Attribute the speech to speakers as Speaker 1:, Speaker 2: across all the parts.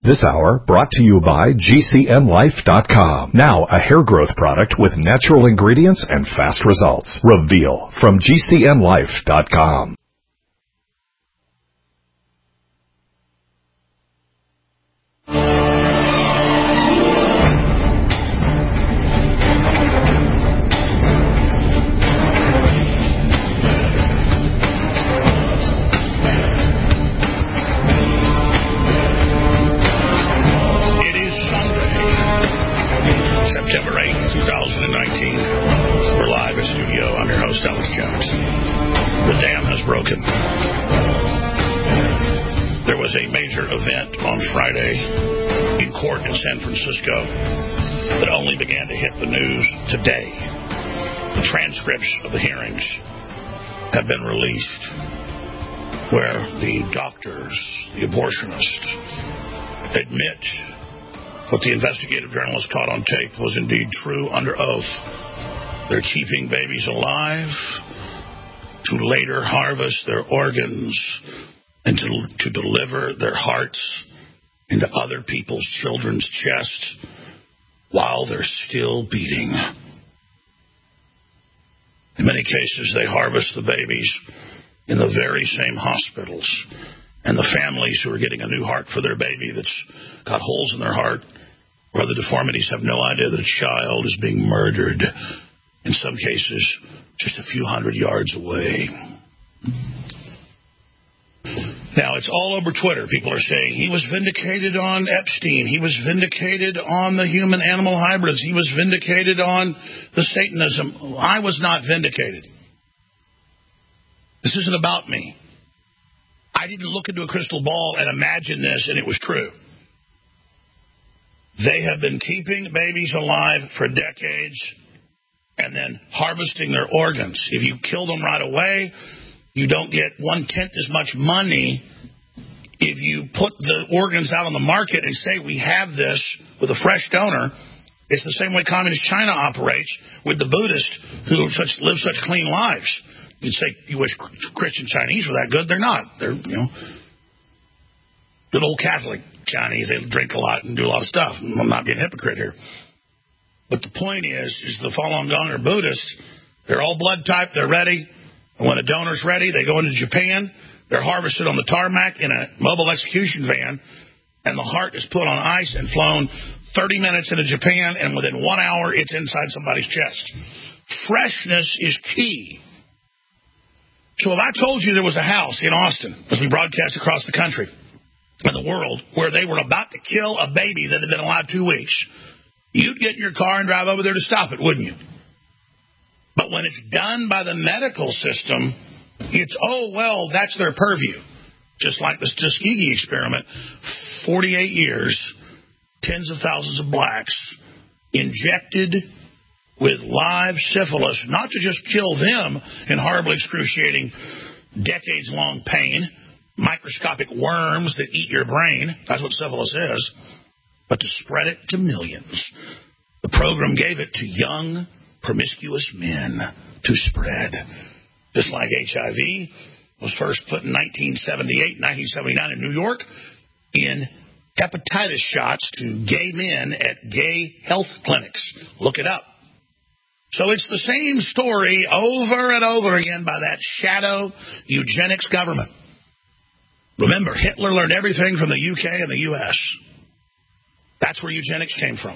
Speaker 1: This hour brought to you by GCNlife.com. Now a hair growth product with natural ingredients and fast results. Reveal from GCNlife.com.
Speaker 2: September 8th, 2019. We're live in studio. I'm your host, Alex Jones. The dam has broken. There was a major event on Friday in court in San Francisco that only began to hit the news today. The transcripts of the hearings have been released where the doctors, the abortionists, admit what the investigative journalist caught on tape was indeed true under oath. They're keeping babies alive to later harvest their organs and to deliver their hearts into other people's children's chests while they're still beating. In many cases, they harvest the babies in the very same hospitals. And the families who are getting a new heart for their baby that's got holes in their heart or other deformities have no idea that a child is being murdered, in some cases, just a few hundred yards away. Now, it's all over Twitter. People are saying he was vindicated on Epstein. He was vindicated on the human-animal hybrids. He was vindicated on the Satanism. I was not vindicated. This isn't about me. I didn't look into a crystal ball and imagine this, and it was true. They have been keeping babies alive for decades and then harvesting their organs. If you kill them right away, you don't get 1/10 as much money. If you put the organs out on the market and say, we have this with a fresh donor, it's the same way Communist China operates with the Buddhists who live such clean lives. You'd say you wish Christian Chinese were that good. They're not. They're, good old Catholic Chinese. They drink a lot and do a lot of stuff. I'm not being a hypocrite here. But the point is the Falun Gong are Buddhists. They're all blood type. They're ready. And when a donor's ready, they go into Japan. They're harvested on the tarmac in a mobile execution van. And the heart is put on ice and flown 30 minutes into Japan. And within 1 hour, it's inside somebody's chest. Freshness is key. So if I told you there was a house in Austin, as we broadcast across the country and the world, where they were about to kill a baby that had been alive 2 weeks, you'd get in your car and drive over there to stop it, wouldn't you? But when it's done by the medical system, it's, that's their purview. Just like the Tuskegee experiment, 48 years, tens of thousands of blacks injected with live syphilis, not to just kill them in horribly excruciating, decades-long pain, microscopic worms that eat your brain, that's what syphilis is, but to spread it to millions. The program gave it to young, promiscuous men to spread. Just like HIV was first put in 1978, 1979 in New York in hepatitis shots to gay men at gay health clinics. Look it up. So it's the same story over and over again by that shadow eugenics government. Remember, Hitler learned everything from the UK and the US. That's where eugenics came from.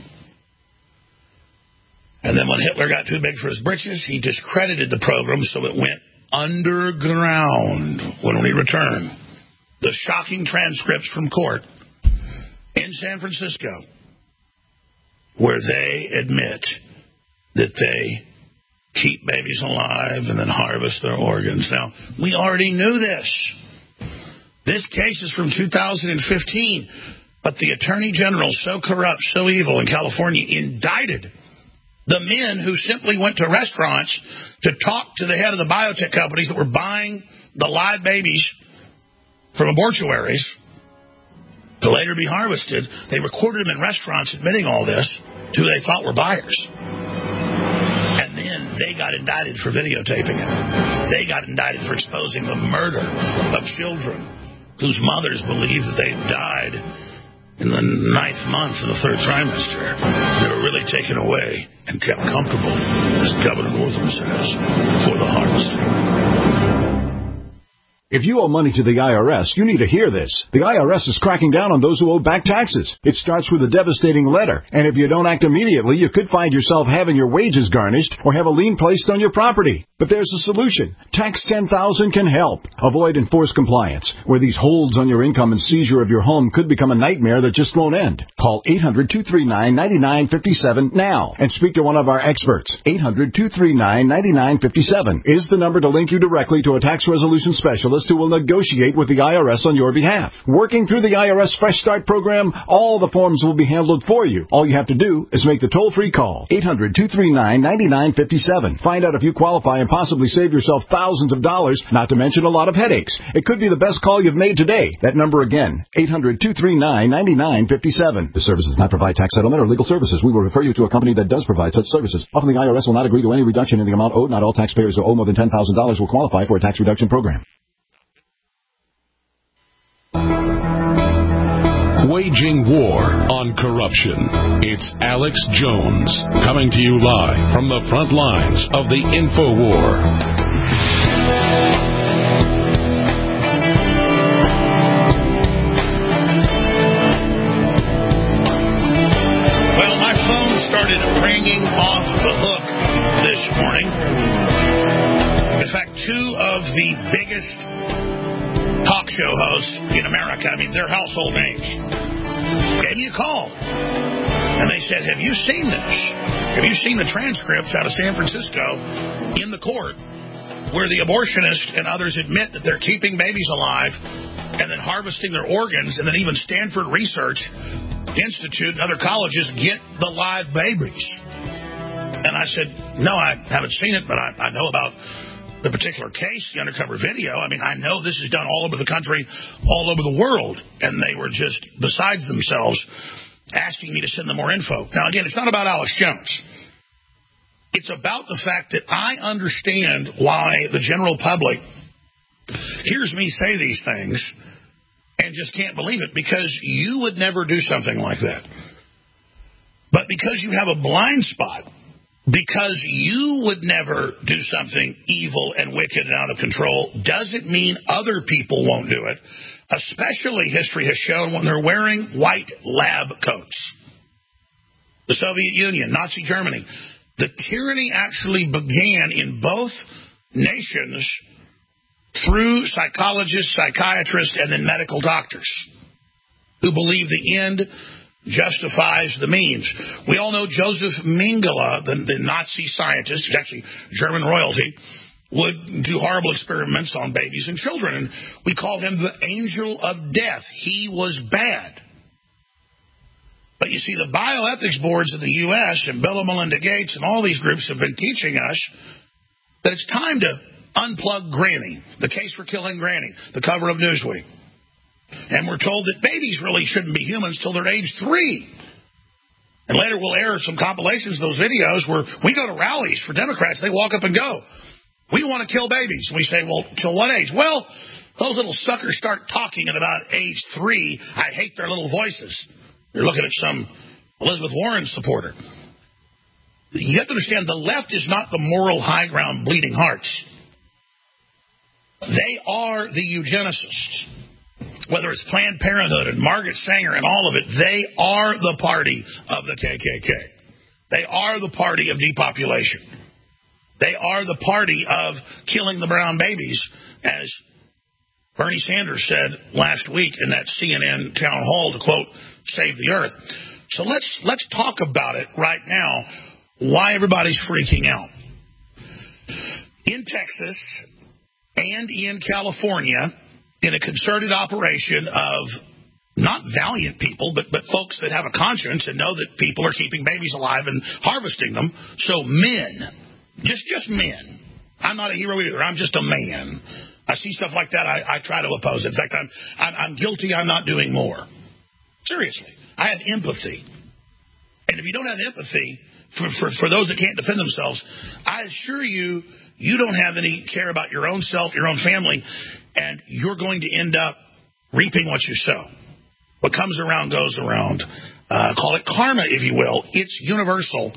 Speaker 2: And then when Hitler got too big for his britches, he discredited the program so it went underground. When we return, the shocking transcripts from court in San Francisco where they admit that they keep babies alive and then harvest their organs. Now, we already knew this. This case is from 2015, but the Attorney General, so corrupt, so evil in California, indicted the men who simply went to restaurants to talk to the head of the biotech companies that were buying the live babies from abortuaries to later be harvested. They recorded them in restaurants admitting all this to who they thought were buyers. And then they got indicted for videotaping it. They got indicted for exposing the murder of children whose mothers believed that they died in the 9th month of the 3rd trimester, they were really taken away and kept comfortable, as Governor Northam says, for the harvest.
Speaker 3: If you owe money to the IRS, you need to hear this. The IRS is cracking down on those who owe back taxes. It starts with a devastating letter, and if you don't act immediately, you could find yourself having your wages garnished or have a lien placed on your property. But there's a solution. Tax 10,000 can help. Avoid enforced compliance, where these holds on your income and seizure of your home could become a nightmare that just won't end. Call 800-239-9957 now and speak to one of our experts. 800-239-9957 is the number to link you directly to a tax resolution specialist who will negotiate with the IRS on your behalf. Working through the IRS Fresh Start program, all the forms will be handled for you. All you have to do is make the toll-free call. 800-239-9957. Find out if you qualify and possibly save yourself thousands of dollars, not to mention a lot of headaches. It could be the best call you've made today. That number again, 800-239-9957. The service does not provide tax settlement or legal services. We will refer you to a company that does provide such services. Often the IRS will not agree to any reduction in the amount owed. Not all taxpayers who owe more than $10,000 will qualify for a tax reduction program.
Speaker 4: Waging war on corruption. It's Alex Jones coming to you live from the front lines of the InfoWar.
Speaker 2: Well, my phone started ringing off the hook this morning. In fact, two of the biggest talk show hosts in America, they're household names, gave me a call. And they said, have you seen this? Have you seen the transcripts out of San Francisco in the court where the abortionists and others admit that they're keeping babies alive and then harvesting their organs, and then even Stanford Research Institute and other colleges get the live babies? And I said, no, I haven't seen it, but I know about the particular case, the undercover video. I know this is done all over the country, all over the world, and they were just besides themselves asking me to send them more info. Now, again, it's not about Alex Jones. It's about the fact that I understand why the general public hears me say these things and just can't believe it, because you would never do something like that. But because you have a blind spot, because you would never do something evil and wicked and out of control, doesn't mean other people won't do it, especially history has shown when they're wearing white lab coats. The Soviet Union, Nazi Germany. The tyranny actually began in both nations through psychologists, psychiatrists, and then medical doctors who believe the end justifies the means. We all know Joseph Mengele, the Nazi scientist, who's actually German royalty, would do horrible experiments on babies and children, and we call him the angel of death. He was bad. But you see, the bioethics boards in the U.S. and Bill and Melinda Gates and all these groups have been teaching us that it's time to unplug Granny, the case for killing Granny, the cover of Newsweek. And we're told that babies really shouldn't be humans till they're age 3. And later we'll air some compilations of those videos where we go to rallies for Democrats. They walk up and go, we want to kill babies. And we say, well, till what age? Well, those little suckers start talking at about age 3. I hate their little voices. You're looking at some Elizabeth Warren supporter. You have to understand, the left is not the moral high ground bleeding hearts. They are the eugenicists. Whether it's Planned Parenthood and Margaret Sanger and all of it, they are the party of the KKK. They are the party of depopulation. They are the party of killing the brown babies, as Bernie Sanders said last week in that CNN town hall to, quote, save the earth. So let's talk about it right now, why everybody's freaking out. In Texas and in California, in a concerted operation of not valiant people, but folks that have a conscience and know that people are keeping babies alive and harvesting them. So men, just men. I'm not a hero either. I'm just a man. I see stuff like that. I try to oppose it. In fact, I'm guilty. I'm not doing more. Seriously, I have empathy. And if you don't have empathy for those that can't defend themselves, I assure you, you don't have any care about your own self, your own family, and you're going to end up reaping what you sow. What comes around goes around. Call it karma, if you will. It's universal.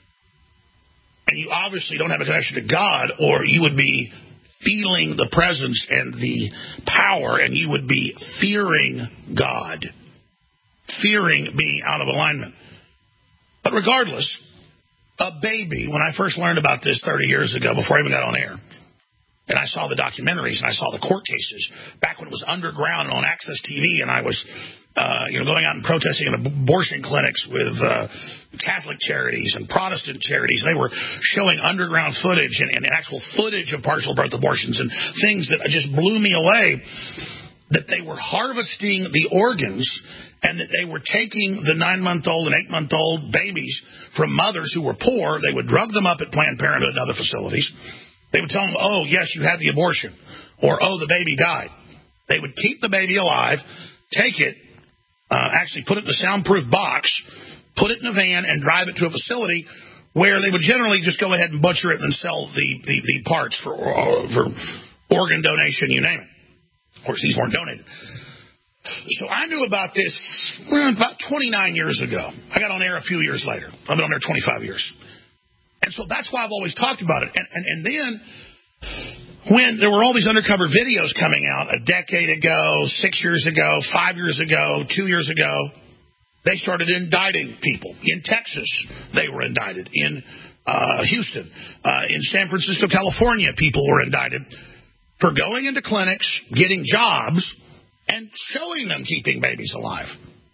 Speaker 2: And you obviously don't have a connection to God, or you would be feeling the presence and the power, and you would be fearing God. Fearing being out of alignment. But regardless, a baby, when I first learned about this 30 years ago, before I even got on air, and I saw the documentaries and I saw the court cases, back when it was underground on Access TV, and I was going out and protesting in abortion clinics with Catholic charities and Protestant charities. They were showing underground footage and actual footage of partial birth abortions and things that just blew me away, that they were harvesting the organs and that they were taking the 9-month-old and 8-month-old babies from mothers who were poor. They would drug them up at Planned Parenthood and other facilities. They would tell them, oh, yes, you had the abortion, or, oh, the baby died. They would keep the baby alive, take it, actually put it in a soundproof box, put it in a van, and drive it to a facility where they would generally just go ahead and butcher it and sell the parts for organ donation, you name it. Of course, these weren't donated. So I knew about this about 29 years ago. I got on air a few years later. I've been on air 25 years. And so that's why I've always talked about it. And then when there were all these undercover videos coming out a decade ago, 6 years ago, 5 years ago, 2 years ago, they started indicting people. In Texas, they were indicted. In Houston, in San Francisco, California, people were indicted for going into clinics, getting jobs, and showing them keeping babies alive.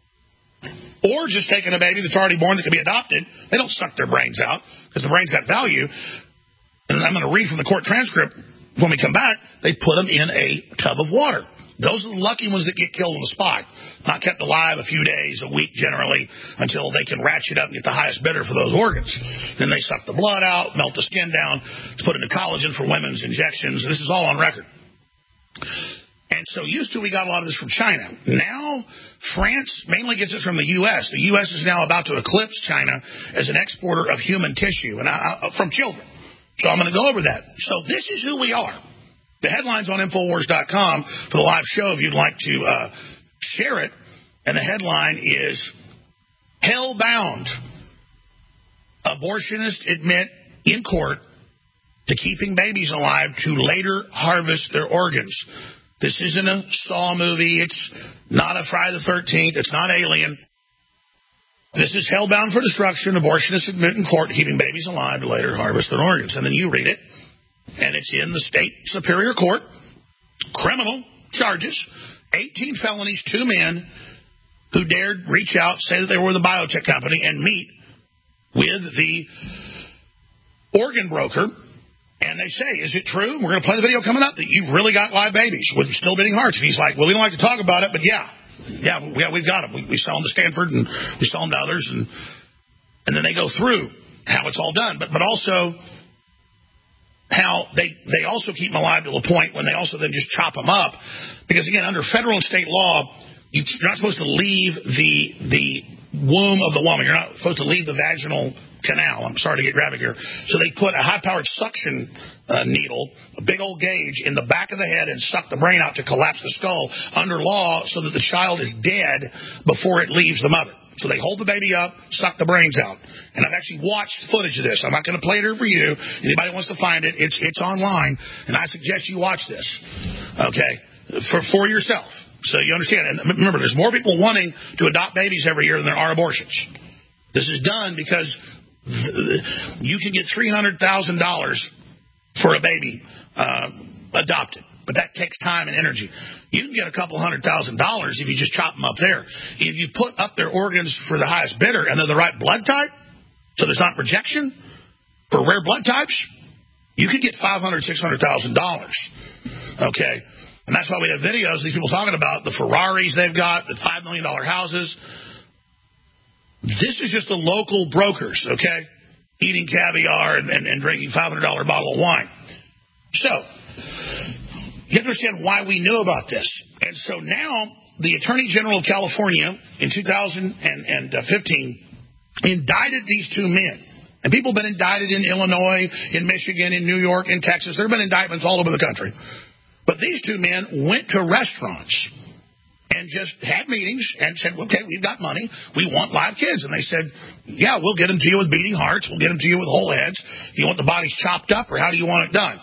Speaker 2: Or just taking a baby that's already born that can be adopted. They don't suck their brains out because the brain's got value. And I'm going to read from the court transcript when we come back. They put them in a tub of water. Those are the lucky ones that get killed on the spot. Not kept alive a few days, a week generally, until they can ratchet up and get the highest bidder for those organs. Then they suck the blood out, melt the skin down, to put into collagen for women's injections. This is all on record. And so used to, we got a lot of this from China. Now, France mainly gets it from the U.S. The U.S. is now about to eclipse China as an exporter of human tissue and from children. So I'm going to go over that. So this is who we are. The headline's on Infowars.com for the live show if you'd like to share it. And the headline is, Hellbound. Abortionists admit in court to keeping babies alive to later harvest their organs. This isn't a Saw movie. It's not a Friday the 13th. It's not Alien. This is Hellbound for Destruction. Abortionists admit in court to keeping babies alive to later harvest their organs. And then you read it. And it's in the state superior court. Criminal charges. 18 felonies, 2 men who dared reach out, say that they were the biotech company, and meet with the organ broker. And they say, is it true? We're going to play the video coming up that you've really got live babies with still beating hearts. And he's like, well, we don't like to talk about it, but yeah, we've got them. We sell them to Stanford and we sell them to others. And then they go through how it's all done. But also how they also keep them alive to a point when they also then just chop them up. Because, again, under federal and state law, you're not supposed to leave the womb of the woman. You're not supposed to leave the vaginal canal. I'm sorry to get graphic here. So they put a high-powered suction needle, a big old gauge, in the back of the head and suck the brain out to collapse the skull under law so that the child is dead before it leaves the mother. So they hold the baby up, suck the brains out. And I've actually watched footage of this. I'm not going to play it here for you. Anybody wants to find it, it's online. And I suggest you watch this, okay, for yourself. So you understand. And remember, there's more people wanting to adopt babies every year than there are abortions. This is done because you can get $300,000 for a baby adopted. But that takes time and energy. You can get a couple $100,000 if you just chop them up there. If you put up their organs for the highest bidder and they're the right blood type, so there's not rejection for rare blood types, you could get $500,000, $600,000. Okay? And that's why we have videos of these people talking about the Ferraris they've got, the $5 million houses. This is just the local brokers, okay? Eating caviar and drinking $500 bottle of wine. So, you have to understand why we knew about this. And so now, the Attorney General of California in 2015 indicted these 2 men. And people have been indicted in Illinois, in Michigan, in New York, in Texas. There have been indictments all over the country. But these 2 men went to restaurants and just had meetings and said, okay, we've got money. We want live kids. And they said, yeah, we'll get them to you with beating hearts. We'll get them to you with whole heads. Do you want the bodies chopped up, or how do you want it done?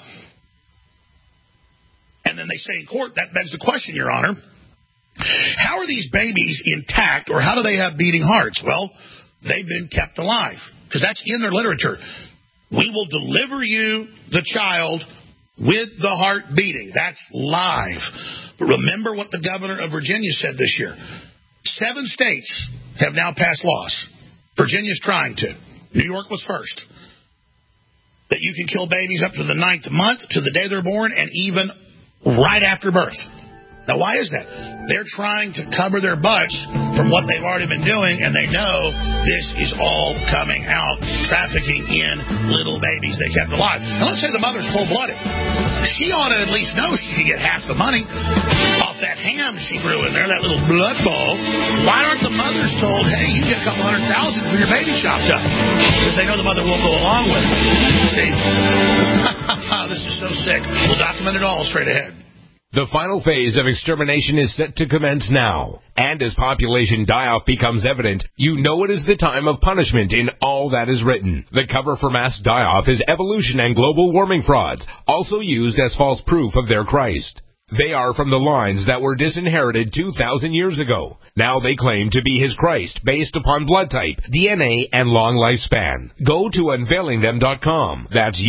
Speaker 2: And then they say in court, that begs the question, Your Honor, how are these babies intact, or how do they have beating hearts? Well, they've been kept alive, because that's in their literature. We will deliver you the child with the heart beating. That's live. But remember what the governor of Virginia said this year. 7 states have now passed laws. Virginia's trying to. New York was first. That you can kill babies up to the 9th month, to the day they're born, and even right after birth. Now, why is that? They're trying to cover their butts from what they've already been doing, and they know this is all coming out, trafficking in little babies they kept alive. Now, let's say the mother's cold-blooded. She ought to at least know she can get half the money off that ham she grew in there, that little blood ball. Why aren't the mothers told, hey, you get a couple $100,000 for your baby chopped up? Because they know the mother won't go along with it. See? This is so sick. We'll document it all straight ahead.
Speaker 5: The final phase of extermination is set to commence now. And as population die-off becomes evident, you know it is the time of punishment in all that is written. The cover for mass die-off is evolution and global warming frauds, also used as false proof of their Christ. They are from the lines that were disinherited 2,000 years ago. Now they claim to be his Christ based upon blood type, DNA, and long lifespan. Go to unveilingthem.com. That's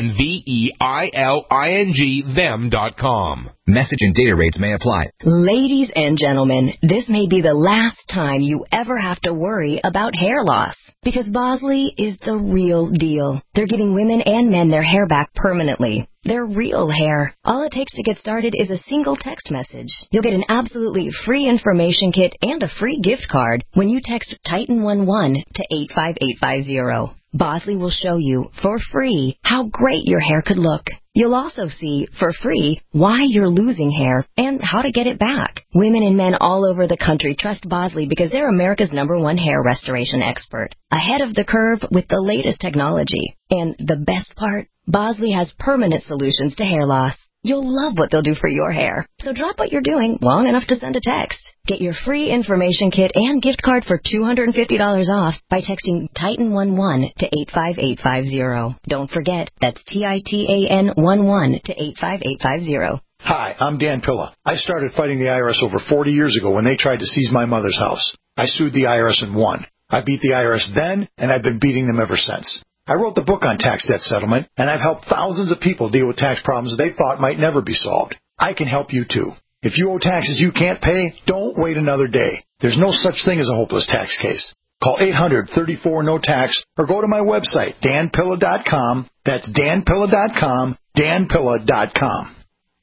Speaker 5: UNVEILING them.com.
Speaker 6: Message and data rates may apply.
Speaker 7: Ladies and gentlemen, this may be the last time you ever have to worry about hair loss. Because Bosley is the real deal. They're giving women and men their hair back permanently. Their real hair. All it takes to get started is a single text message. You'll get an absolutely free information kit and a free gift card when you text Titan11 to 85850. Bosley will show you, for free, how great your hair could look. You'll also see, for free, why you're losing hair and how to get it back. Women and men all over the country trust Bosley because they're America's #1 hair restoration expert. Ahead of the curve with the latest technology. And the best part, Bosley has permanent solutions to hair loss. You'll love what they'll do for your hair. So drop what you're doing long enough to send a text. Get your free information kit and gift card for $250 off by texting Titan11 to 85850. Don't forget, that's TITAN11 to 85850.
Speaker 8: Hi, I'm Dan Pilla. I started fighting the IRS over 40 years ago when they tried to seize my mother's house. I sued the IRS and won. I beat the IRS then, and I've been beating them ever since. I wrote the book on tax debt settlement, and I've helped thousands of people deal with tax problems they thought might never be solved. I can help you, too. If you owe taxes you can't pay, don't wait another day. There's no such thing as a hopeless tax case. Call 800-34-NO-TAX or go to my website, danpilla.com. That's danpilla.com, danpilla.com.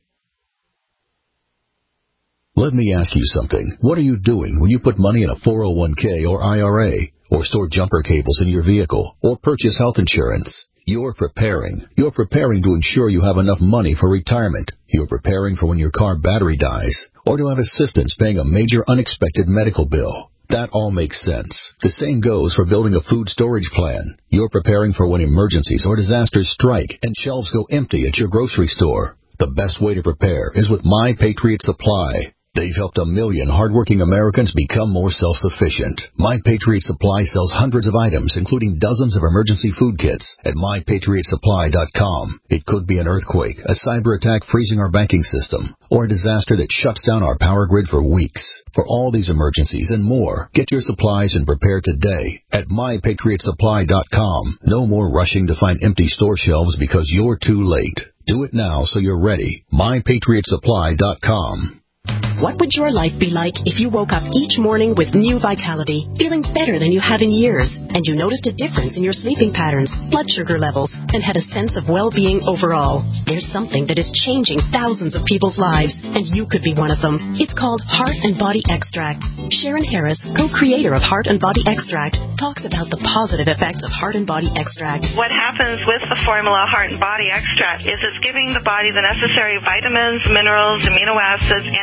Speaker 9: Let me ask you something. What are you doing when you put money in a 401k or IRA, or store jumper cables in your vehicle, or purchase health insurance? You're preparing. You're preparing to ensure you have enough money for retirement. You're preparing for when your car battery dies, or to have assistance paying a major unexpected medical bill. That all makes sense. The same goes for building a food storage plan. You're preparing for when emergencies or disasters strike and shelves go empty at your grocery store. The best way to prepare is with My Patriot Supply. They've helped 1 million hardworking Americans become more self-sufficient. My Patriot Supply sells hundreds of items, including dozens of emergency food kits at MyPatriotSupply.com. It could be an earthquake, a cyber attack freezing our banking system, or a disaster that shuts down our power grid for weeks. For all these emergencies and more, get your supplies and prepare today at MyPatriotSupply.com. No more rushing to find empty store shelves because you're too late. Do it now so you're ready. MyPatriotSupply.com.
Speaker 10: What would your life be like if you woke up each morning with new vitality, feeling better than you have in years, and you noticed a difference in your sleeping patterns, blood sugar levels, and had a sense of well-being overall? There's something that is changing thousands of people's lives, and you could be one of them. It's called Heart and Body Extract. Sharon Harris, co-creator of Heart and Body Extract, talks about the positive effects of Heart and Body Extract.
Speaker 11: What happens with the formula Heart and Body Extract is it's giving the body the necessary vitamins, minerals, amino acids, and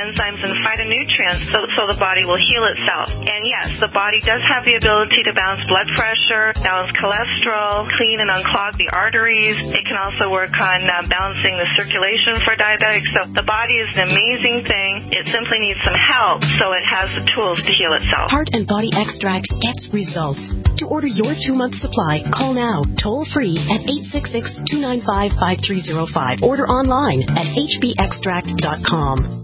Speaker 11: enzymes and phytonutrients so the body will heal itself. And yes, the body does have the ability to balance blood pressure, balance cholesterol, clean and unclog the arteries. It can also work on balancing the circulation for diabetics. So the body is an amazing thing. It simply needs some help so it has the tools to heal itself.
Speaker 10: Heart and Body Extract gets results. To order your 2-month supply, call now, toll free at 866-295-5305. Order online at hbextract.com.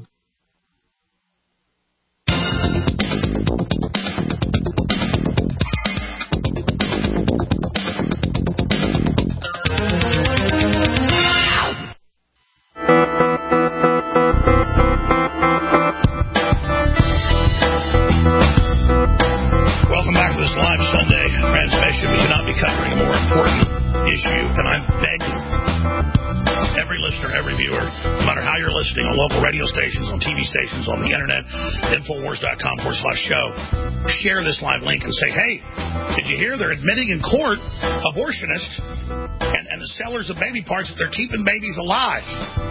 Speaker 2: Welcome back to this live Sunday transmission. We cannot be covering a more important issue, and I'm begging every listener, every viewer, no matter how you're listening on local radio stations, on TV stations, on the internet, Infowars.com/show, share this live link and say, hey, did you hear they're admitting in court abortionists and the sellers of baby parts that they're keeping babies alive?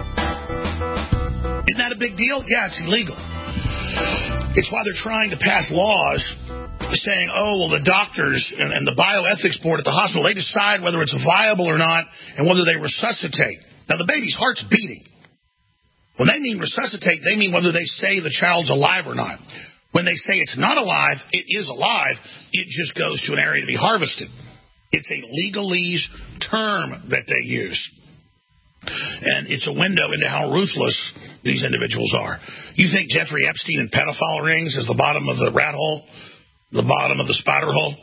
Speaker 2: Isn't that a big deal? Yeah, it's illegal. It's why they're trying to pass laws saying, oh, well, the doctors and the bioethics board at the hospital, they decide whether it's viable or not and whether they resuscitate. Now, the baby's heart's beating. When they mean resuscitate, they mean whether they say the child's alive or not. When they say it's not alive, it is alive. It just goes to an area to be harvested. It's a legalese term that they use. And it's a window into how ruthless these individuals are. You think Jeffrey Epstein and pedophile rings is the bottom of the rat hole? The bottom of the spider hole?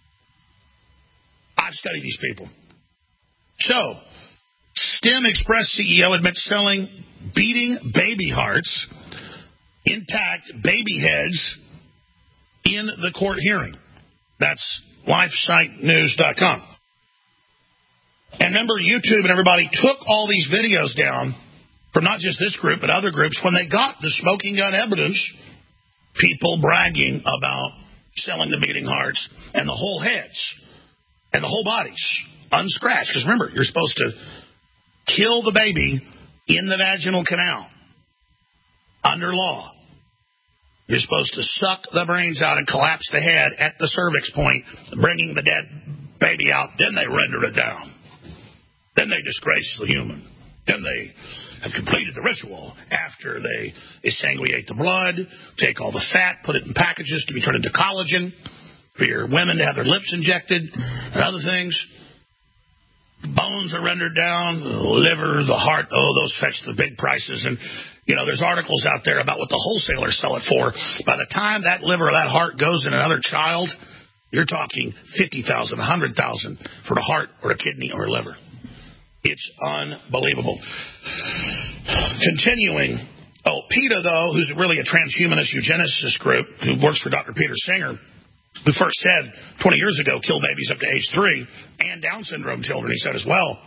Speaker 2: I've studied these people. So, STEM Express CEO admits selling beating baby hearts, intact baby heads in the court hearing. That's lifesitenews.com. And remember, YouTube and everybody took all these videos down from not just this group, but other groups when they got the smoking gun evidence, people bragging about selling the beating hearts and the whole heads and the whole bodies unscratched. Because remember, you're supposed to kill the baby in the vaginal canal under law. You're supposed to suck the brains out and collapse the head at the cervix point, bringing the dead baby out. Then they render it down. Then they disgrace the human. Then they have completed the ritual after they exsanguinate the blood, take all the fat, put it in packages to be turned into collagen for your women to have their lips injected and other things. Bones are rendered down, the liver, the heart, those fetch the big prices. And, there's articles out there about what the wholesalers sell it for. By the time that liver or that heart goes in another child, you're talking $50,000, $100,000 for the heart or a kidney or a liver. It's unbelievable. Continuing. PETA, though, who's really a transhumanist eugenicist group who works for Dr. Peter Singer, who first said 20 years ago, kill babies up to age 3, and Down syndrome children, he said as well.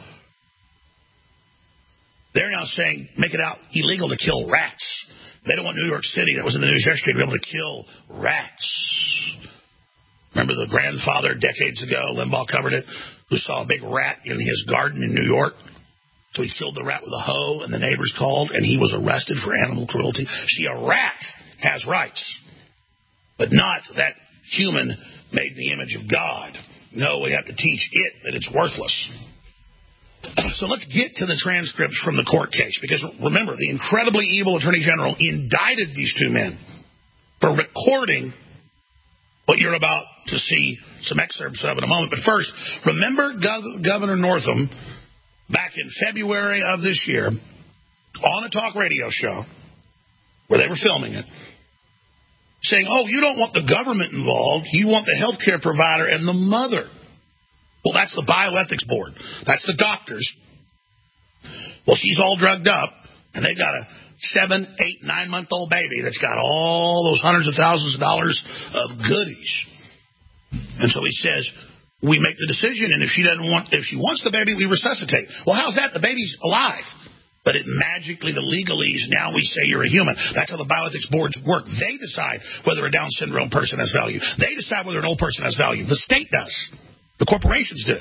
Speaker 2: They're now saying, make it out illegal to kill rats. They don't want New York City, that was in the news yesterday, to be able to kill rats. Remember the grandfather decades ago, Limbaugh covered it, who saw a big rat in his garden in New York? So he killed the rat with a hoe, and the neighbors called, and he was arrested for animal cruelty. See, a rat has rights, but not that human made in the image of God. No, we have to teach it that it's worthless. So let's get to the transcripts from the court case, because remember, the incredibly evil Attorney General indicted these two men for recording what you're about to see some excerpts of in a moment. But first, remember Governor Northam back in February of this year on a talk radio show where they were filming it, saying, you don't want the government involved, you want the health care provider and the mother. Well, that's the bioethics board. That's the doctors. Well, she's all drugged up, and they've got a 7, 8, 9-month-old baby that's got all those hundreds of thousands of dollars of goodies. And so he says, we make the decision, and if she wants the baby, we resuscitate. Well, how's that? The baby's alive. But it magically, the legalese, now we say you're a human. That's how the bioethics boards work. They decide whether a Down syndrome person has value. They decide whether an old person has value. The state does. The corporations do.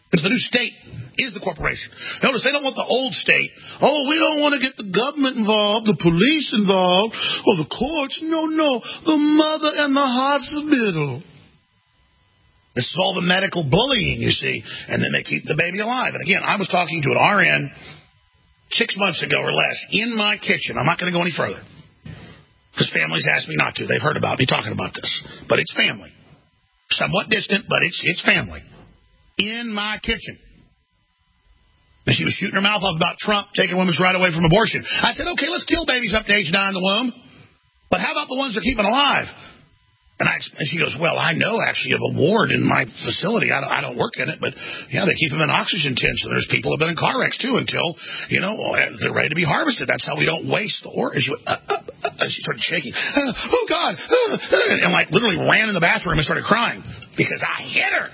Speaker 2: Because the new state is the corporation. Notice they don't want the old state. Oh, we don't want to get the government involved, the police involved, or the courts. No, the mother and the hospital. This is all the medical bullying, you see, and then they keep the baby alive. And again, I was talking to an RN 6 months ago or less in my kitchen. I'm not going to go any further because families asked me not to. They've heard about me talking about this. But it's family. Somewhat distant, but it's family. In my kitchen. And she was shooting her mouth off about Trump taking women's right away from abortion. I said, okay, let's kill babies up to age 9 in the womb. But how about the ones they're keeping alive? And she goes, well, I know actually of a ward in my facility. I don't work in it, but yeah, they keep them in oxygen tents. And there's people who have been in car wrecks too until, they're ready to be harvested. That's how we don't waste the organ. She started shaking. Oh God. And like literally ran in the bathroom and started crying because I hit her.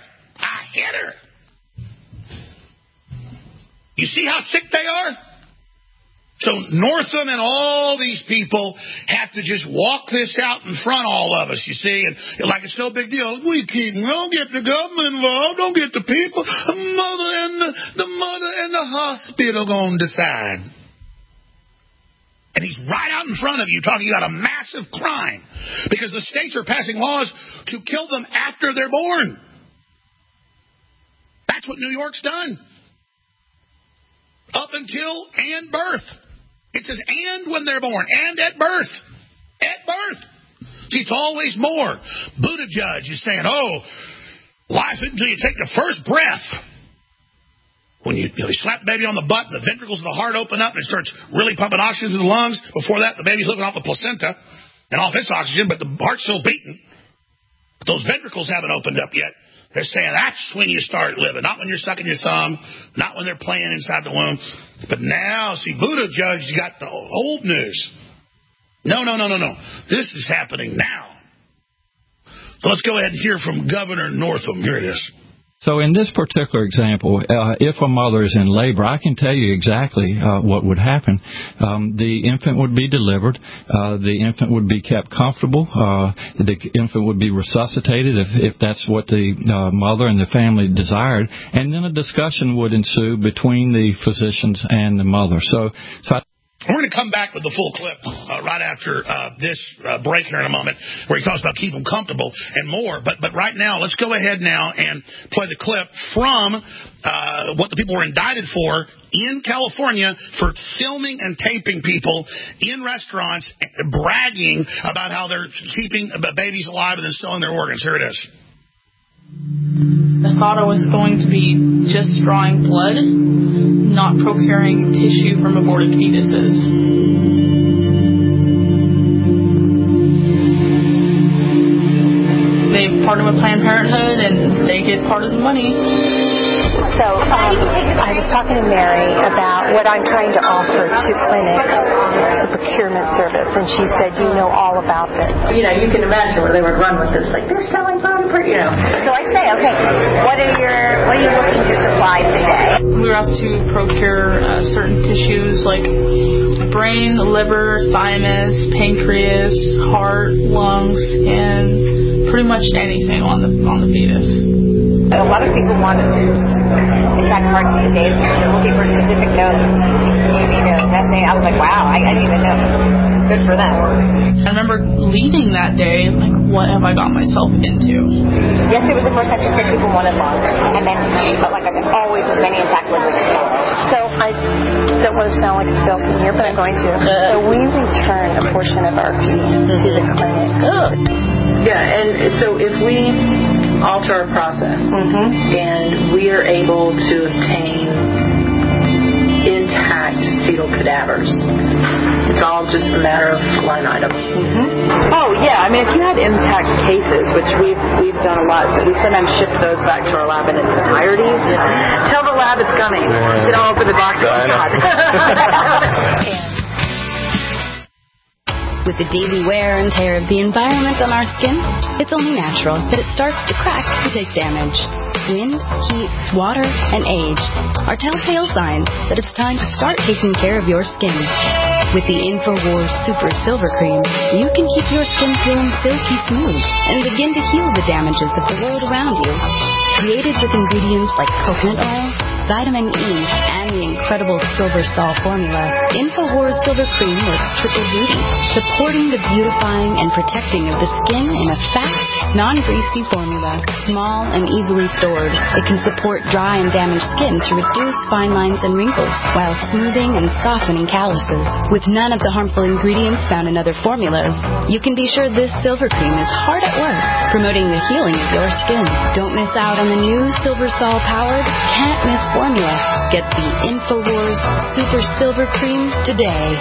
Speaker 2: You see how sick they are? So Northam and all these people have to just walk this out in front of all of us, you see, and like it's no big deal. Don't get the government involved. Don't get the people. The mother and the hospital going to decide. And he's right out in front of you talking about a massive crime because the states are passing laws to kill them after they're born. That's what New York's done. Up until and birth. It says and when they're born, and at birth. At birth. See, it's always more. Buttigieg is saying, life until you take the first breath. When you slap the baby on the butt, the ventricles of the heart open up and it starts really pumping oxygen to the lungs. Before that, the baby's living off the placenta and off its oxygen, but the heart's still beating. But those ventricles haven't opened up yet. They're saying that's when you start living, not when you're sucking your thumb, not when they're playing inside the womb. But now, see, Buttigieg's got the old news. No. This is happening now. So let's go ahead and hear from Governor Northam. Here it is.
Speaker 12: So in this particular example, if a mother is in labor, I can tell you exactly what would happen. The infant would be delivered. The infant would be kept comfortable. The infant would be resuscitated if that's what the mother and the family desired. And then a discussion would ensue between the physicians and the mother. So
Speaker 2: we're going to come back with the full clip right after this break here in a moment where he talks about keep them comfortable and more. But right now, let's go ahead now and play the clip from what the people were indicted for in California for filming and taping people in restaurants bragging about how they're keeping babies alive and then selling their organs. Here it is.
Speaker 13: I thought I was going to be just drawing blood, not procuring tissue from aborted fetuses. They partner with Planned Parenthood and they get part of the money.
Speaker 14: So I was talking to Mary about what I'm trying to offer to clinics, the procurement service, and she said, you know all about this.
Speaker 15: You can imagine where they would run with this, like, they're selling body parts,
Speaker 14: So I say, okay, what are you looking to supply today?
Speaker 13: We were asked to procure certain tissues like brain, liver, thymus, pancreas, heart, lungs, and pretty much anything on the fetus.
Speaker 14: A lot of people want to attack parts of the day, so they're looking for specific notes. I was like, wow, I didn't even know. Good for them.
Speaker 13: I remember leaving that day, like, what have I got myself into?
Speaker 14: Yes, it was the first time she said people wanted longer. And then she felt like I've always with many attack livers. So I don't want to sound like a salesman here, but I'm going to. So we return a portion of our fees to the clinic.
Speaker 15: Yeah, and so if we alter our process and we are able to obtain intact fetal cadavers, it's all just a matter of line items.
Speaker 14: Oh yeah, I mean if you had intact cases, which we've done a lot, so we sometimes ship those back to our lab in its entirety. Tell the lab it's coming. Don't open the box.
Speaker 16: With the daily wear and tear of the environment on our skin, it's only natural that it starts to crack and take damage. Wind, heat, water, and age are telltale signs that it's time to start taking care of your skin. With the InfoWars Super Silver Cream, you can keep your skin feeling silky smooth and begin to heal the damages of the world around you. Created with ingredients like coconut oil, vitamin E, and the incredible Silver Sol formula, InfoWars Silver Cream works triple duty, supporting the beautifying and protecting of the skin in a fast, non-greasy formula. Small and easily stored, it can support dry and damaged skin to reduce fine lines and wrinkles while smoothing and softening calluses. With none of the harmful ingredients found in other formulas, you can be sure this Silver Cream is hard at work, promoting the healing of your skin. Don't miss out on the new Silver Sol powered, can't miss formula. Get the InfoWars Super Silver Cream today.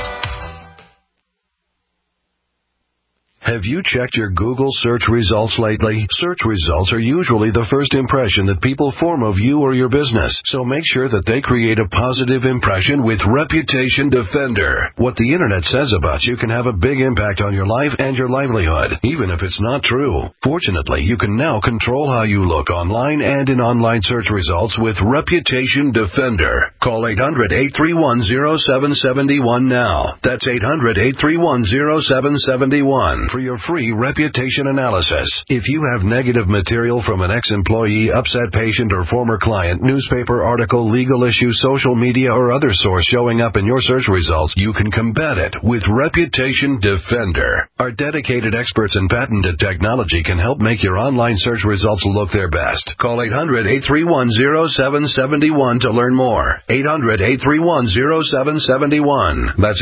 Speaker 17: Have you checked your Google search results lately? Search results are usually the first impression that people form of you or your business, so make sure that they create a positive impression with Reputation Defender. What the internet says about you can have a big impact on your life and your livelihood, even if it's not true. Fortunately, you can now control how you look online and in online search results with Reputation Defender. Call 800-831-0771 now. That's 800-831-0771. For your free reputation analysis. If you have negative material from an ex-employee, upset patient, or former client, newspaper article, legal issue, social media, or other source showing up in your search results, you can combat it with Reputation Defender. Our dedicated experts in patented technology can help make your online search results look their best. Call 800-831-0771 to learn more. 800-831-0771. That's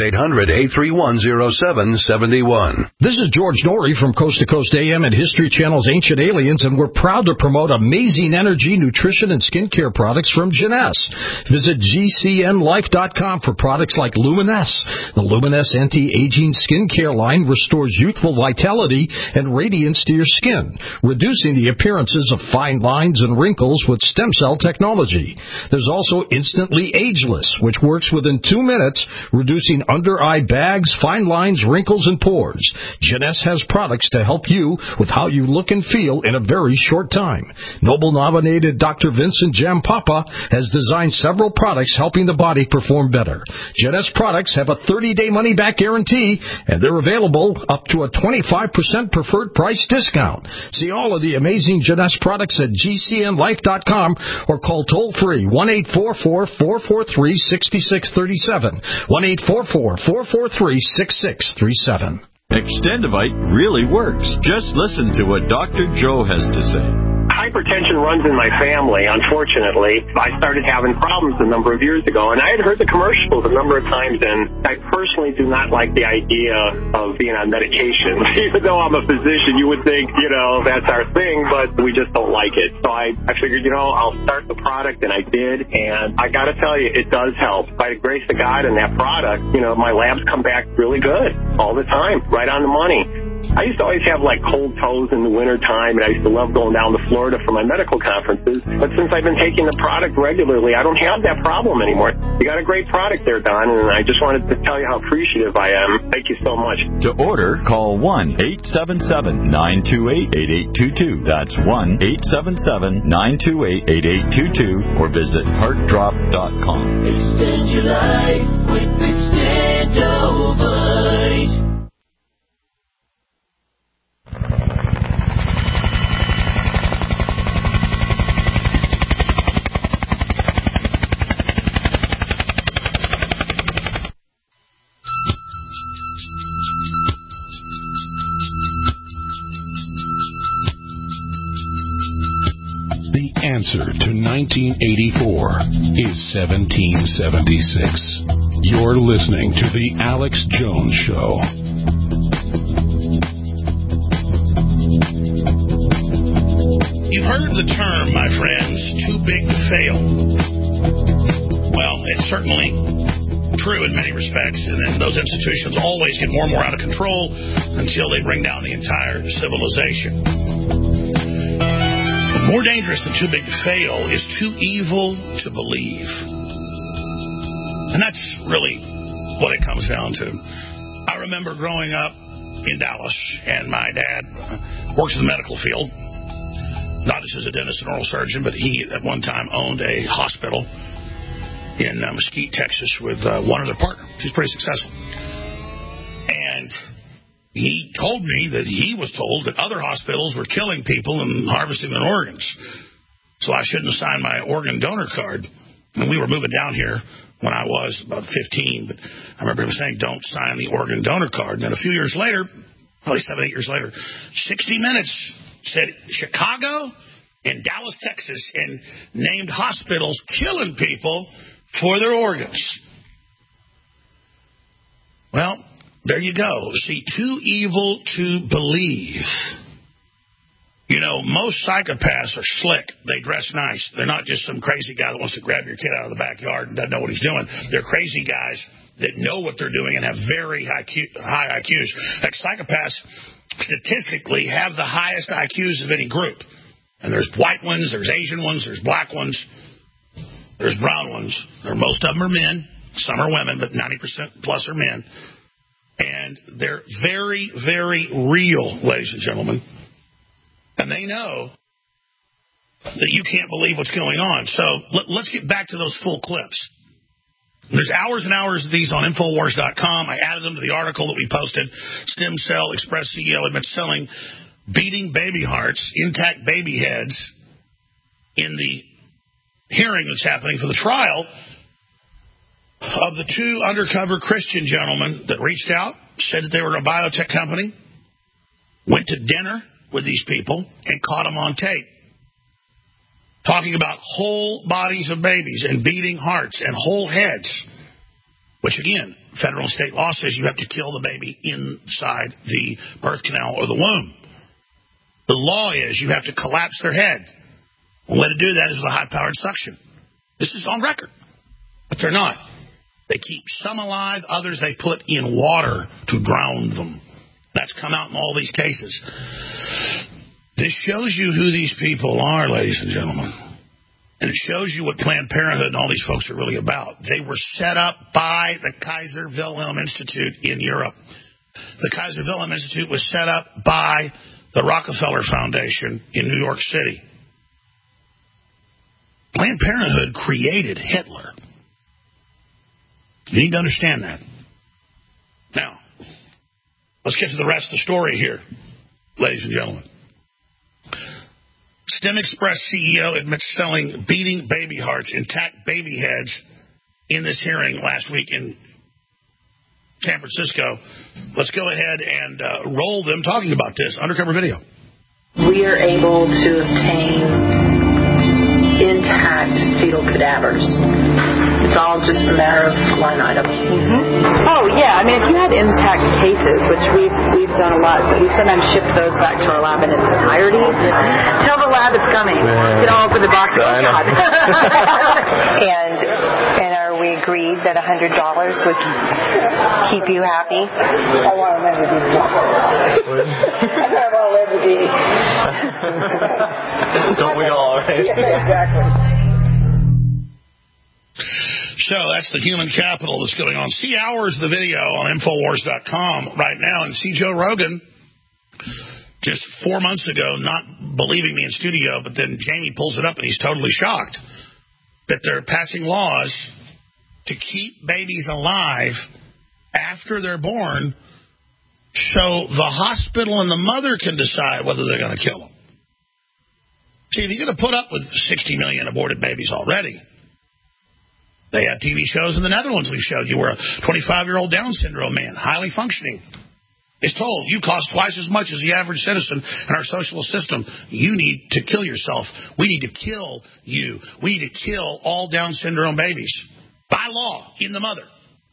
Speaker 17: 800-831-0771.
Speaker 18: This is George Norrie from Coast to Coast AM and History Channel's Ancient Aliens, and we're proud to promote amazing energy, nutrition, and skincare products from Jeunesse. Visit GCNLife.com for products like Luminesse. The Luminesse anti-aging skincare line restores youthful vitality and radiance to your skin, reducing the appearances of fine lines and wrinkles with stem cell technology. There's also Instantly Ageless, which works within 2 minutes, reducing under-eye bags, fine lines, wrinkles, and pores. Jeunesse has products to help you with how you look and feel in a very short time. Nobel-nominated Dr. Vincent Jampapa has designed several products helping the body perform better. Jeunesse products have a 30-day money-back guarantee, and they're available up to a 25% preferred price discount. See all of the amazing Jeunesse products at GCNLife.com or call toll-free 1-844-443-6637, 1-844-443-6637.
Speaker 19: Extendivite really works. Just listen to what Dr. Joe has to say.
Speaker 20: Hypertension runs in my family, unfortunately. I started having problems a number of years ago, and I had heard the commercials a number of times, and I personally do not like the idea of being on medication. Even though I'm a physician, you would think, that's our thing, but we just don't like it. So I figured, I'll start the product, and I did, and I got to tell you, it does help. By the grace of God and that product, my labs come back really good all the time, right on the money. I used to always have cold toes in the winter time, and I used to love going down to Florida for my medical conferences. But since I've been taking the product regularly, I don't have that problem anymore. You got a great product there, Don, and I just wanted to tell you how appreciative I am. Thank you so much.
Speaker 19: To order, call 1-877-928-8822. That's 1-877-928-8822, or visit heartdrop.com.
Speaker 21: Extend your life with Extendovite.
Speaker 4: The answer to 1984 is 1776. You're listening to The Alex Jones Show.
Speaker 2: You've heard the term, my friends, too big to fail. Well, it's certainly true in many respects, and then those institutions always get more and more out of control until they bring down the entire civilization. More dangerous than too big to fail is too evil to believe. And that's really what it comes down to. I remember growing up in Dallas, and my dad works in the medical field, not just as a dentist and oral surgeon, but he at one time owned a hospital in Mesquite, Texas with one other partner. She's pretty successful. he told me that he was told that other hospitals were killing people and harvesting their organs. So I shouldn't have signed my organ donor card. And we were moving down here when I was about 15, but I remember him saying, don't sign the organ donor card. And then a few years later, probably 7, 8 years later, 60 Minutes said Chicago and Dallas, Texas, and named hospitals killing people for their organs. Well, there you go. See, too evil to believe. You know, most psychopaths are slick. They dress nice. They're not just some crazy guy that wants to grab your kid out of the backyard and doesn't know what he's doing. They're crazy guys that know what they're doing and have very high IQs. Like psychopaths, statistically, have the highest IQs of any group. And there's white ones, there's Asian ones, there's black ones, there's brown ones. Most of them are men. Some are women, but 90% plus are men. And they're very, very real, ladies and gentlemen. And they know that you can't believe what's going on. So let's get back to those full clips. There's hours and hours of these on Infowars.com. I added them to the article that we posted. Stem Cell Express CEO admits selling beating baby hearts, intact baby heads in the hearing that's happening for the trial of the 2 undercover Christian gentlemen that reached out, said that they were a biotech company, went to dinner with these people and caught them on tape talking about whole bodies of babies and beating hearts and whole heads, which, again, federal and state law says you have to kill the baby inside the birth canal or the womb. The law is you have to collapse their head. The way to do that is with a high-powered suction. This is on record, but they're not. They keep some alive, others they put in water to drown them. That's come out in all these cases. This shows you who these people are, ladies and gentlemen. And it shows you what Planned Parenthood and all these folks are really about. They were set up by the Kaiser Wilhelm Institute in Europe. The Kaiser Wilhelm Institute was set up by the Rockefeller Foundation in New York City. Planned Parenthood created Hitler. You need to understand that. Now, let's get to the rest of the story here, ladies and gentlemen. Stem Express CEO admits selling beating baby hearts, intact baby heads in this hearing last week in San Francisco. Let's go ahead and roll them talking about this. Undercover video.
Speaker 15: We are able to obtain intact fetal cadavers. It's all just a matter of line items.
Speaker 14: Mm-hmm. Oh, yeah. I mean, if you have intact cases, which we've done a lot, so we sometimes ship those back to our lab in its entirety. Tell the lab it's coming. You know, open the box. Oh, God. And are we agreed that $100 would keep you happy? I want them to be I want them to be.
Speaker 1: Don't we all, right?
Speaker 14: Yeah, exactly.
Speaker 2: So that's the human capital that's going on. See hours of the video on Infowars.com right now. And see Joe Rogan just 4 months ago not believing me in studio, but then Jamie pulls it up and he's totally shocked that they're passing laws to keep babies alive after they're born so the hospital and the mother can decide whether they're going to kill them. See, if you're going to put up with 60 million aborted babies already, they have TV shows in the Netherlands we showed you where a 25-year-old Down syndrome man, highly functioning, is told, you cost twice as much as the average citizen in our social system. You need to kill yourself. We need to kill you. We need to kill all Down syndrome babies by law in the mother.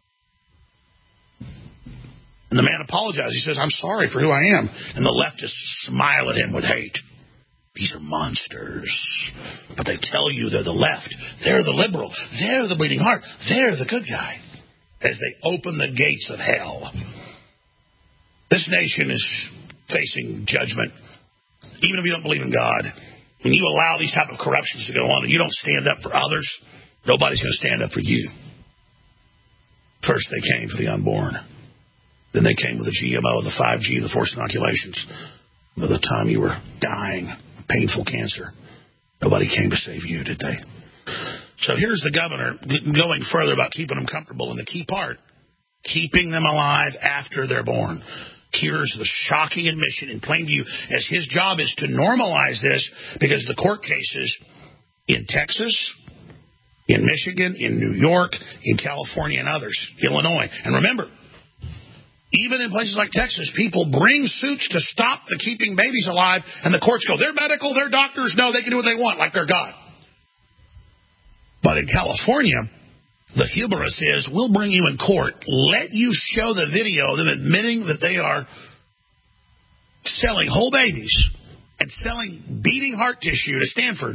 Speaker 2: And the man apologized. He says, I'm sorry for who I am. And the leftists smile at him with hate. These are monsters. But they tell you they're the left. They're the liberal. They're the bleeding heart. They're the good guy. As they open the gates of hell. This nation is facing judgment. Even if you don't believe in God. When you allow these type of corruptions to go on and you don't stand up for others, nobody's going to stand up for you. First they came for the unborn. Then they came with the GMO, the 5G, the forced inoculations. By the time you were dying, painful cancer, nobody came to save you, did they? So here's the governor going further about keeping them comfortable. And the key part, keeping them alive after they're born. Here's the shocking admission in plain view, as his job is to normalize this because the court cases in Texas, in Michigan, in New York, in California, and others, Illinois. And remember, even in places like Texas, people bring suits to stop the keeping babies alive, and the courts go, they're medical, they're doctors, no, they can do what they want, like they're God. But in California, the hubris is, we'll bring you in court, let you show the video of them admitting that they are selling whole babies and selling beating heart tissue to Stanford.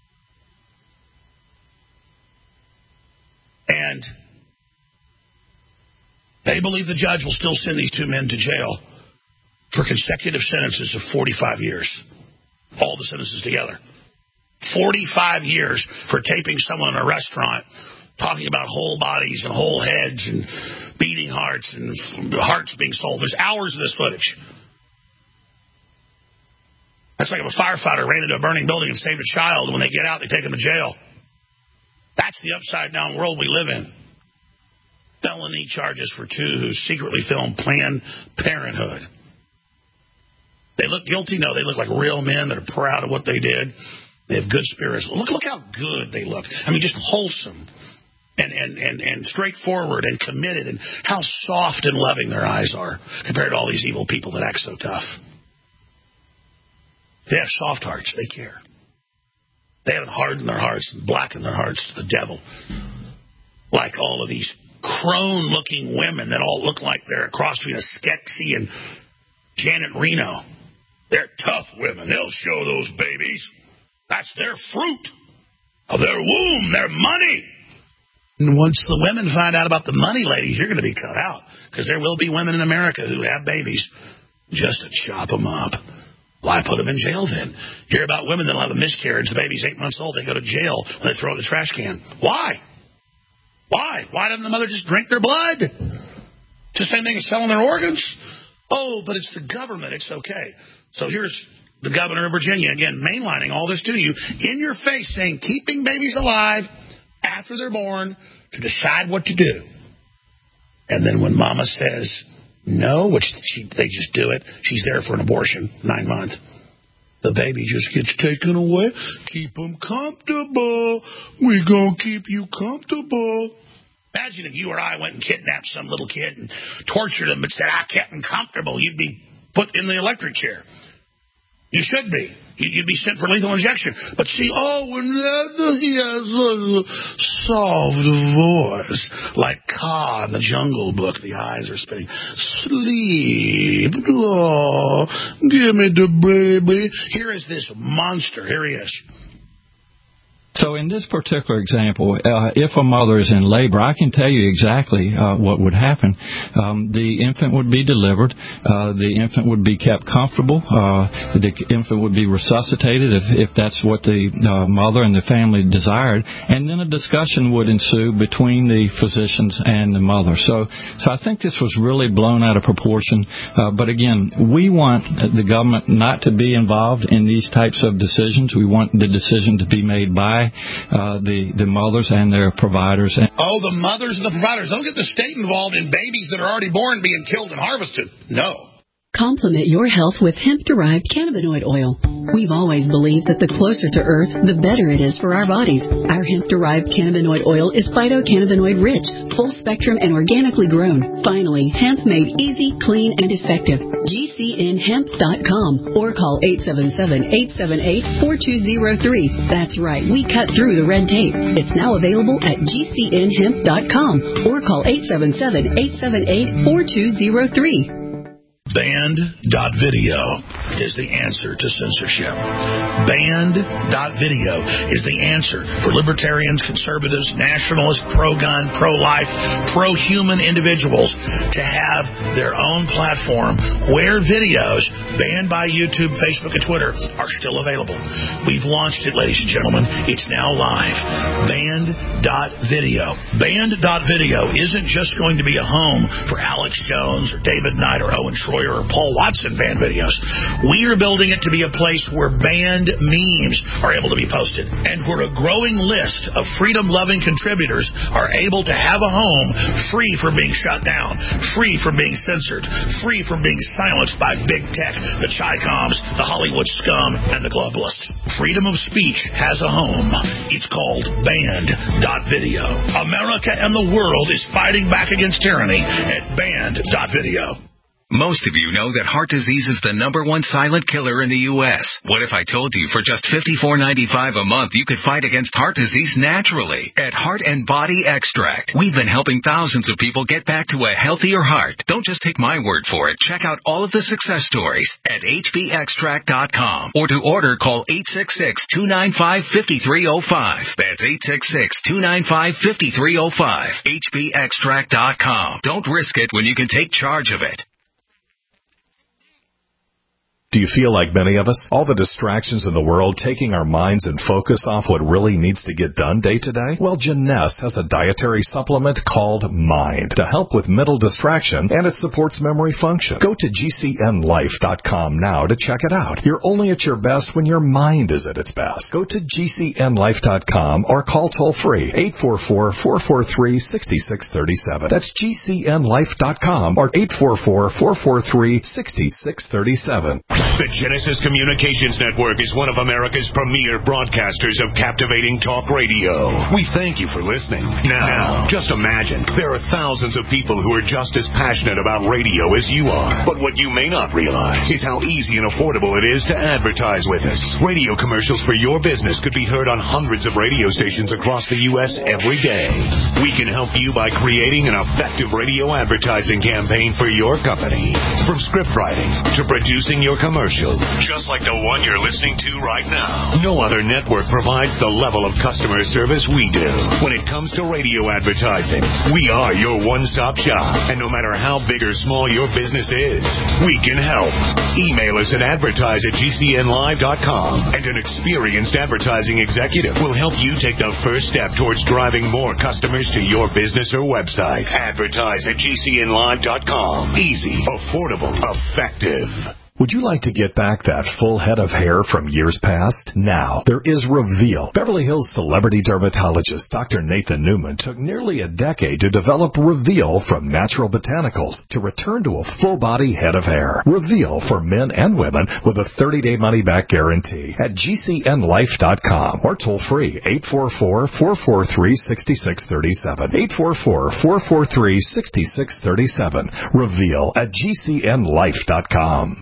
Speaker 2: And they believe the judge will still send these two men to jail for consecutive sentences of 45 years. All the sentences together. 45 years for taping someone in a restaurant talking about whole bodies and whole heads and beating hearts and hearts being sold. There's hours of this footage. That's like if a firefighter ran into a burning building and saved a child, and when they get out, they take them to jail. That's the upside-down world we live in. Felony charges for two who secretly filmed Planned Parenthood. They look guilty? No, they look like real men that are proud of what they did. They have good spirits. Look how good they look. I mean, just wholesome and straightforward and committed, and how soft and loving their eyes are compared to all these evil people that act so tough. They have soft hearts. They care. They haven't hardened their hearts and blackened their hearts to the devil like all of these crone-looking women that all look like they're a cross between a Skeksis and Janet Reno. They're tough women. They'll show those babies. That's their fruit of their womb, their money. And once the women find out about the money, ladies, you're going to be cut out, because there will be women in America who have babies just to chop them up. Why put them in jail then? Hear about women that will have a miscarriage. The baby's 8 months old. They go to jail when they throw it in the trash can. Why? Why? Why doesn't the mother just drink their blood? It's the same thing as selling their organs. Oh, but it's the government. It's okay. So here's the governor of Virginia, again, mainlining all this to you, in your face, saying keeping babies alive after they're born to decide what to do. And then when mama says no, which they just do it, she's there for an abortion, 9 months. The baby just gets taken away. Keep them comfortable. We're going to keep you comfortable. Imagine if you or I went and kidnapped some little kid and tortured him but said, I kept him comfortable. You'd be put in the electric chair. You should be. You'd be sent for lethal injection. But see, whenever he has a soft voice, like Kaa in the Jungle Book, the eyes are spinning. Sleep. Oh, give me the baby. Here is this monster. Here he is.
Speaker 12: So in this particular example, if a mother is in labor, I can tell you exactly what would happen. The infant would be delivered. The infant would be kept comfortable. The infant would be resuscitated if that's what the mother and the family desired. And then a discussion would ensue between the physicians and the mother. So I think this was really blown out of proportion. But again, we want the government not to be involved in these types of decisions. We want the decision to be made by the mothers and their providers.
Speaker 2: The mothers and the providers. Don't get the state involved in babies that are already born being killed and harvested. No.
Speaker 10: Complement your health with hemp-derived cannabinoid oil. We've always believed that the closer to Earth, the better it is for our bodies. Our hemp-derived cannabinoid oil is phytocannabinoid-rich, full-spectrum, and organically grown. Finally, hemp made easy, clean, and effective. GCNhemp.com or call 877-878-4203. That's right, we cut through the red tape. It's now available at GCNhemp.com or call 877-878-4203.
Speaker 2: Banned.video is the answer to censorship. Banned.video is the answer for libertarians, conservatives, nationalists, pro-gun, pro-life, pro-human individuals to have their own platform where videos banned by YouTube, Facebook, and Twitter are still available. We've launched it, ladies and gentlemen. It's now live. Banned.video. Banned.video isn't just going to be a home for Alex Jones or David Knight or Owen Schroyer or Paul Watson banned videos. We are building it to be a place where banned memes are able to be posted, and where a growing list of freedom-loving contributors are able to have a home free from being shut down, free from being censored, free from being silenced by big tech, the Chi-Coms, the Hollywood scum, and the globalists. Freedom of speech has a home. It's called Banned.video. America and the world is fighting back against tyranny at Banned.video.
Speaker 6: Most of you know that heart disease is the #1 silent killer in the U.S. What if I told you for just $54.95 a month you could fight against heart disease naturally at Heart and Body Extract? We've been helping thousands of people get back to a healthier heart. Don't just take my word for it. Check out all of the success stories at hbextract.com, or to order, call 866-295-5305. That's 866-295-5305. hbextract.com. Don't risk it when you can take charge of it.
Speaker 1: Do you feel like many of us? All the distractions in the world taking our minds and focus off what really needs to get done day to day? Well, Jeunesse has a dietary supplement called Mind to help with mental distraction, and it supports memory function. Go to GCNlife.com now to check it out. You're only at your best when your mind is at its best. Go to GCNlife.com or call toll-free 844-443-6637. That's GCNlife.com or 844-443-6637.
Speaker 22: The Genesis Communications Network is one of America's premier broadcasters of captivating talk radio. We thank you for listening. Now, just imagine, there are thousands of people who are just as passionate about radio as you are. But what you may not realize is how easy and affordable it is to advertise with us. Radio commercials for your business could be heard on hundreds of radio stations across the U.S. every day. We can help you by creating an effective radio advertising campaign for your company. From script writing to producing your commercial, just like the one you're listening to right now. No other network provides the level of customer service we do. When it comes to radio advertising, we are your one-stop shop. And no matter how big or small your business is, we can help. Email us at advertise@gcnlive.com, and an experienced advertising executive will help you take the first step towards driving more customers to your business or website. Advertise@gcnlive.com. Easy, affordable, effective.
Speaker 1: Would you like to get back that full head of hair from years past? Now, there is Reveal. Beverly Hills celebrity dermatologist Dr. Nathan Newman took nearly a decade to develop Reveal from natural botanicals to return to a full-body head of hair. Reveal for men and women with a 30-day money-back guarantee at GCNlife.com or toll-free 844-443-6637. 844-443-6637. Reveal at GCNlife.com.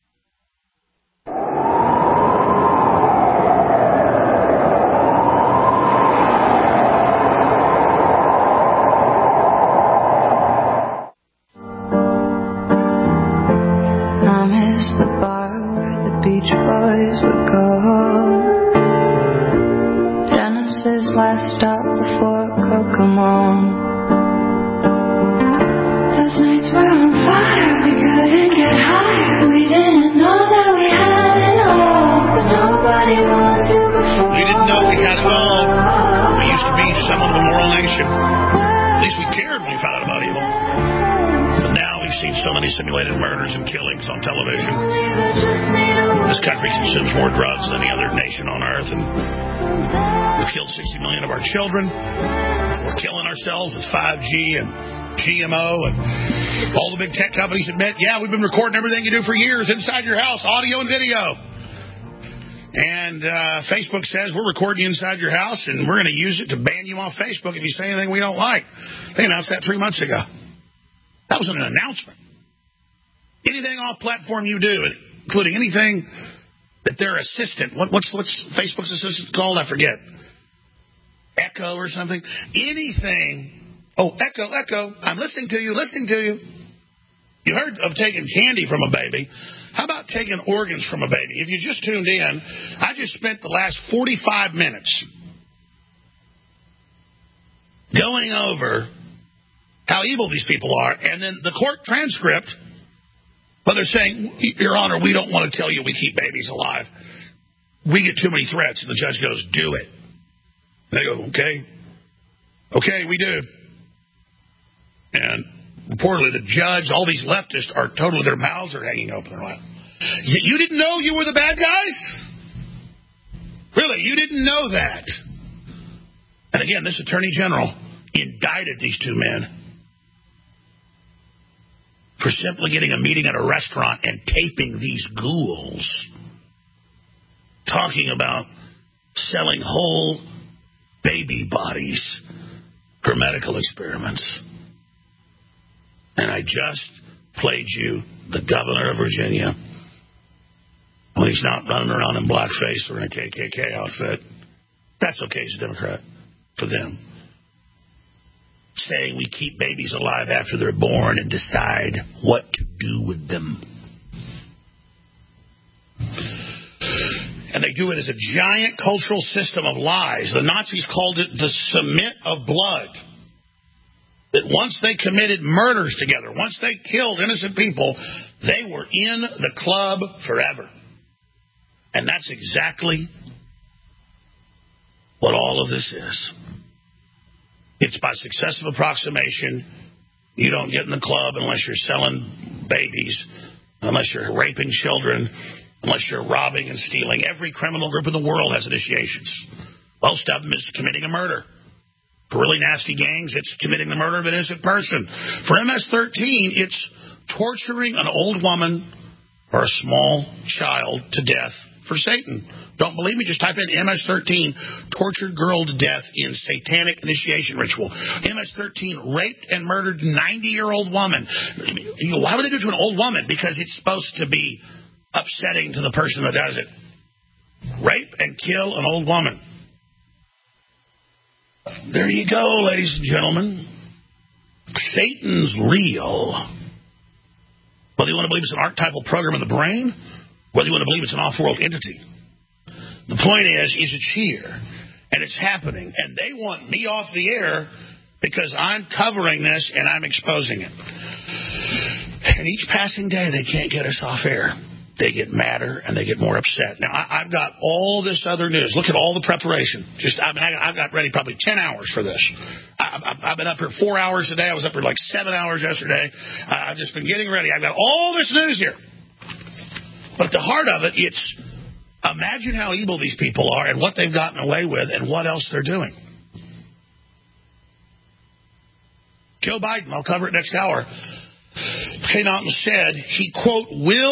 Speaker 23: Last stop before Kokomo. Those nights were on fire. We couldn't get higher. We didn't know that we had it all, but nobody wants you before.
Speaker 2: We didn't know we had it all. We used to be somewhat of a moral nation. At least we cared when we found out about evil. But now we've seen so many simulated murders and killings on television. This country consumes more drugs than any other nation on earth, and we've killed 60 million of our children. We're killing ourselves with 5G and GMO, and all the big tech companies admit, yeah, we've been recording everything you do for years inside your house, audio and video. And Facebook says we're recording you inside your house, and we're going to use it to ban you off Facebook if you say anything we don't like. They announced that 3 months ago. That was an announcement. Anything off platform you do, including anything that their assistant, what's Facebook's assistant called? I forget. Echo or something. Anything. Oh, Echo. I'm listening to you. You heard of taking candy from a baby. How about taking organs from a baby? If you just tuned in, I just spent the last 45 minutes going over how evil these people are, and then the court transcript. But they're saying, Your Honor, we don't want to tell you we keep babies alive. We get too many threats. And the judge goes, do it. They go, okay. Okay, we do. And reportedly the judge, all these leftists are totally, their mouths are hanging open. They're like, You didn't know you were the bad guys? Really, you didn't know that? And again, this Attorney General indicted these two men for simply getting a meeting at a restaurant and taping these ghouls talking about selling whole baby bodies for medical experiments. And I just played you the governor of Virginia when he's not running around in blackface or in a KKK outfit. That's okay, he's a Democrat for them. Saying we keep babies alive after they're born and decide what to do with them. And they do it as a giant cultural system of lies. The Nazis called it the cement of blood. That once they committed murders together, once they killed innocent people, they were in the club forever. And that's exactly what all of this is. It's by successive approximation. You don't get in the club unless you're selling babies, unless you're raping children, unless you're robbing and stealing. Every criminal group in the world has initiations. Most of them is committing a murder. For really nasty gangs, it's committing the murder of an innocent person. For MS-13, it's torturing an old woman or a small child to death for Satan. Don't believe me? Just type in MS-13, tortured girl to death in satanic initiation ritual. MS-13 raped and murdered 90-year-old woman. Why would they do it to an old woman? Because it's supposed to be upsetting to the person that does it. Rape and kill an old woman. There you go, ladies and gentlemen. Satan's real. Whether you want to believe it's an archetypal program in the brain, whether you want to believe it's an off-world entity. The point is it's here, and it's happening, and they want me off the air because I'm covering this and I'm exposing it. And each passing day, they can't get us off air. They get madder and they get more upset. Now, I've got all this other news. Look at all the preparation. I've got ready probably 10 hours for this. I've been up here 4 hours a day. I was up here like 7 hours yesterday. I've just been getting ready. I've got all this news here. But at the heart of it, it's imagine how evil these people are and what they've gotten away with and what else they're doing. Joe Biden, I'll cover it next hour, came out and said he, quote,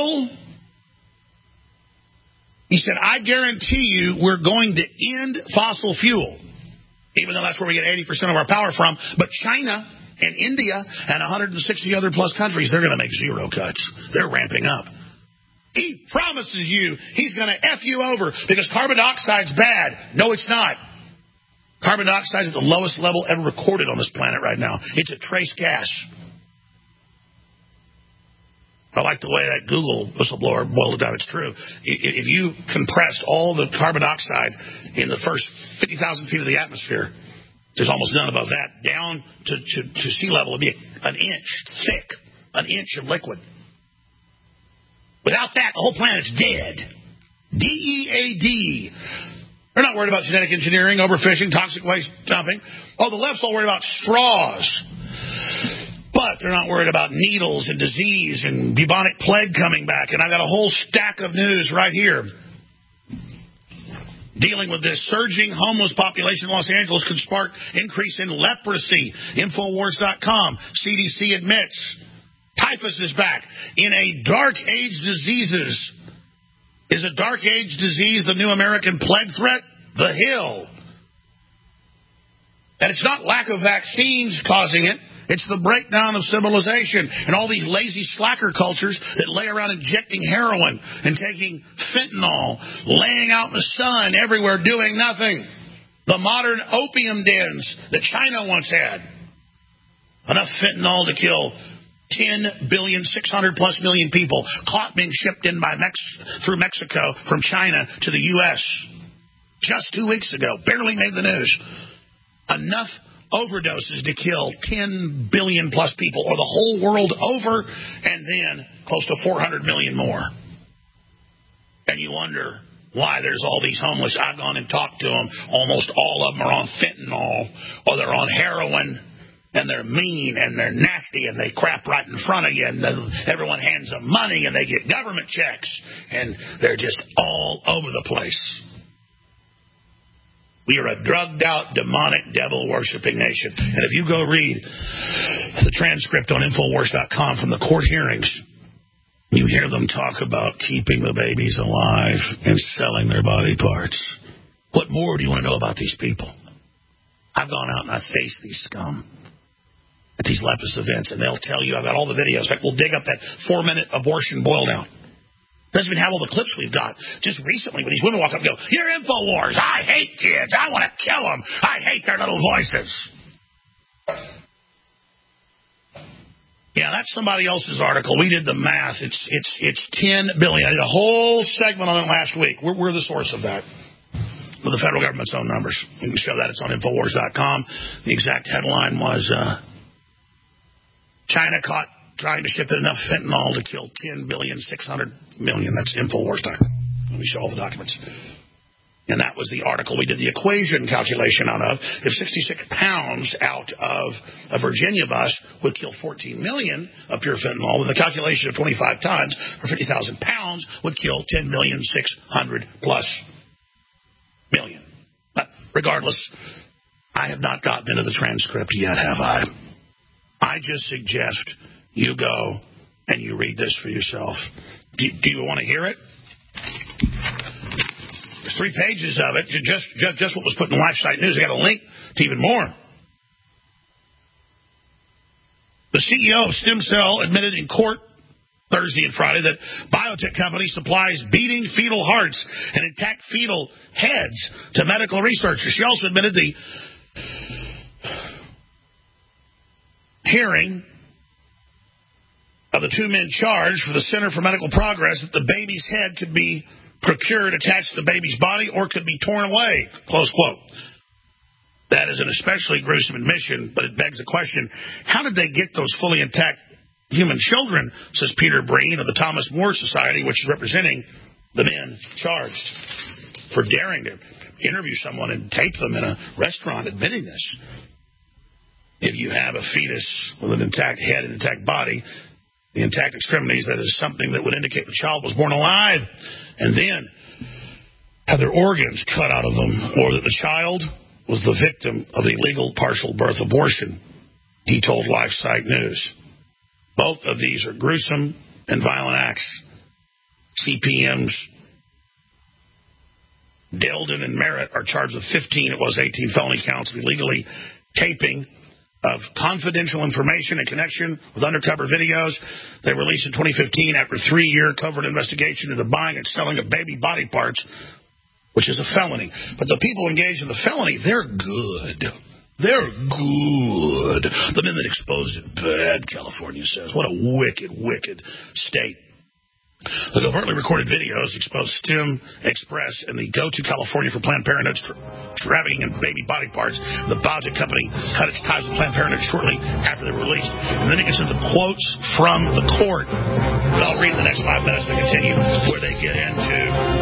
Speaker 2: he said, I guarantee you we're going to end fossil fuel, even though that's where we get 80% of our power from. But China and India and 160 other plus countries, they're going to make zero cuts. They're ramping up. He promises you he's going to F you over because carbon dioxide's bad. No, it's not. Carbon dioxide is at the lowest level ever recorded on this planet right now. It's a trace gas. I like the way that Google whistleblower boiled it down. It's true. If you compressed all the carbon dioxide in the first 50,000 feet of the atmosphere, there's almost none above that, down to sea level, it'd be an inch thick, an inch of liquid. Without that, the whole planet's dead. DEAD. They're not worried about genetic engineering, overfishing, toxic waste dumping. Oh, the left's all worried about straws. But they're not worried about needles and disease and bubonic plague coming back. And I've got a whole stack of news right here dealing with this. Surging homeless population in Los Angeles could spark increase in leprosy. Infowars.com. CDC admits typhus is back. In a dark age diseases. Is a dark age disease the new American plague threat? The Hill. And it's not lack of vaccines causing it. It's the breakdown of civilization and all these lazy slacker cultures that lay around injecting heroin and taking fentanyl, laying out in the sun everywhere doing nothing. The modern opium dens that China once had. Enough fentanyl to kill 10 billion, 600 plus million people caught being shipped in by through Mexico from China to the U.S. just 2 weeks ago. Barely made the news. Enough overdoses to kill 10 billion plus people, or the whole world over, and then close to 400 million more. And you wonder why there's all these homeless. I've gone and talked to them. Almost all of them are on fentanyl, or they're on heroin, And they're mean, and they're nasty, and they crap right in front of you, and everyone hands them money, and they get government checks, and they're just all over the place. We are a drugged-out, demonic, devil-worshipping nation. And if you go read the transcript on Infowars.com from the court hearings, you hear them talk about keeping the babies alive and selling their body parts. What more do you want to know about these people? I've gone out and I've faced these scum at these Lepus events, and they'll tell you, I've got all the videos. In fact, we'll dig up that 4-minute abortion boil down. Doesn't even have all the clips we've got. Just recently, when these women walk up and go, "You're InfoWars. I hate kids. I want to kill them. I hate their little voices." Yeah, that's somebody else's article. We did the math. It's 10 billion. I did a whole segment on it last week. We're the source of that. With the federal government's own numbers. You can show that. It's on Infowars.com. The exact headline was, China caught trying to ship in enough fentanyl to kill 10,600,000,000. That's Infowars.com. Let me show all the documents. And that was the article we did the equation calculation out of. If 66 pounds out of a Virginia bus would kill 14 million of pure fentanyl, then the calculation of 25 tons or 50,000 pounds would kill 10,600,000,000+. But regardless, I have not gotten into the transcript yet, have I? I just suggest you go and you read this for yourself. Do you want to hear it? There's 3 pages of it, just what was put in the LifeSite News. I got a link to even more. The CEO of StemCell admitted in court Thursday and Friday that biotech company supplies beating fetal hearts and intact fetal heads to medical researchers. She also admitted the hearing of the 2 men charged for the Center for Medical Progress that the baby's head could be procured attached to the baby's body or could be torn away, close quote. That is an especially gruesome admission, but it begs the question, how did they get those fully intact human children, says Peter Breen of the Thomas More Society, which is representing the men charged for daring to interview someone and tape them in a restaurant admitting this. If you have a fetus with an intact head and intact body, the intact extremities, that is something that would indicate the child was born alive and then had their organs cut out of them, or that the child was the victim of illegal partial birth abortion, he told LifeSite News. Both of these are gruesome and violent acts. CPMs Delden and Merritt are charged with 18 felony counts of illegally taping of confidential information in connection with undercover videos they released in 2015 after a 3-year covert investigation into the buying and selling of baby body parts, which is a felony. But the people engaged in the felony, they're good. They're good. The men that exposed it, bad, California says. What a wicked, wicked state. The covertly recorded videos exposed STEM Express and the go-to California for Planned Parenthood's trafficking in baby body parts. The biotech company cut its ties with Planned Parenthood shortly after they were released. And then it gets into quotes from the court that I'll read in the next 5 minutes to continue, where they get into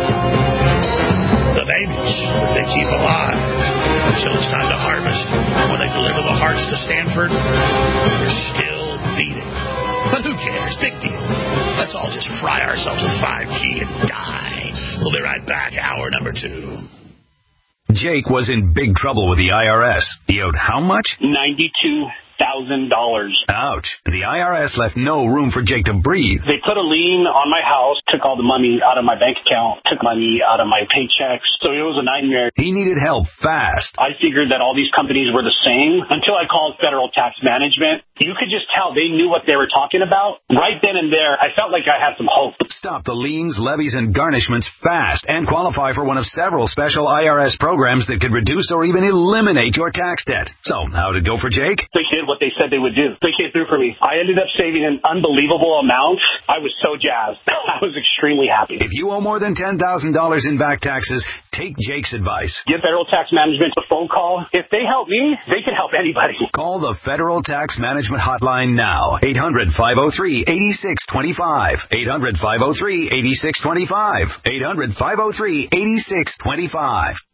Speaker 2: the babies that they keep alive until it's time to harvest. When they deliver the hearts to Stanford, they're still beating. But who cares? Big deal. Let's all just fry ourselves with 5G and die. We'll be right back. Hour number 2.
Speaker 3: Jake was in big trouble with the IRS. He owed how much?
Speaker 5: $92,000.
Speaker 3: Ouch. The IRS left no room for Jake to breathe.
Speaker 5: They put a lien on my house, took all the money out of my bank account, took money out of my paychecks. So it was a nightmare.
Speaker 3: He needed help fast.
Speaker 5: I figured that all these companies were the same until I called Federal Tax Management. You could just tell they knew what they were talking about. Right then and there, I felt like I had some hope.
Speaker 3: Stop the liens, levies, and garnishments fast and qualify for one of several special IRS programs that could reduce or even eliminate your tax debt. So, how did it go for Jake?
Speaker 5: They did what they said they would do. They came through for me. I ended up saving an unbelievable amount. I was so jazzed. I was extremely happy.
Speaker 3: If you owe more than $10,000 in back taxes, take Jake's advice.
Speaker 5: Give Federal Tax Management a phone call. If they help me, they can help anybody.
Speaker 3: Call the Federal Tax Management Hotline now. 800-503-8625. 800-503-8625. 800-503-8625.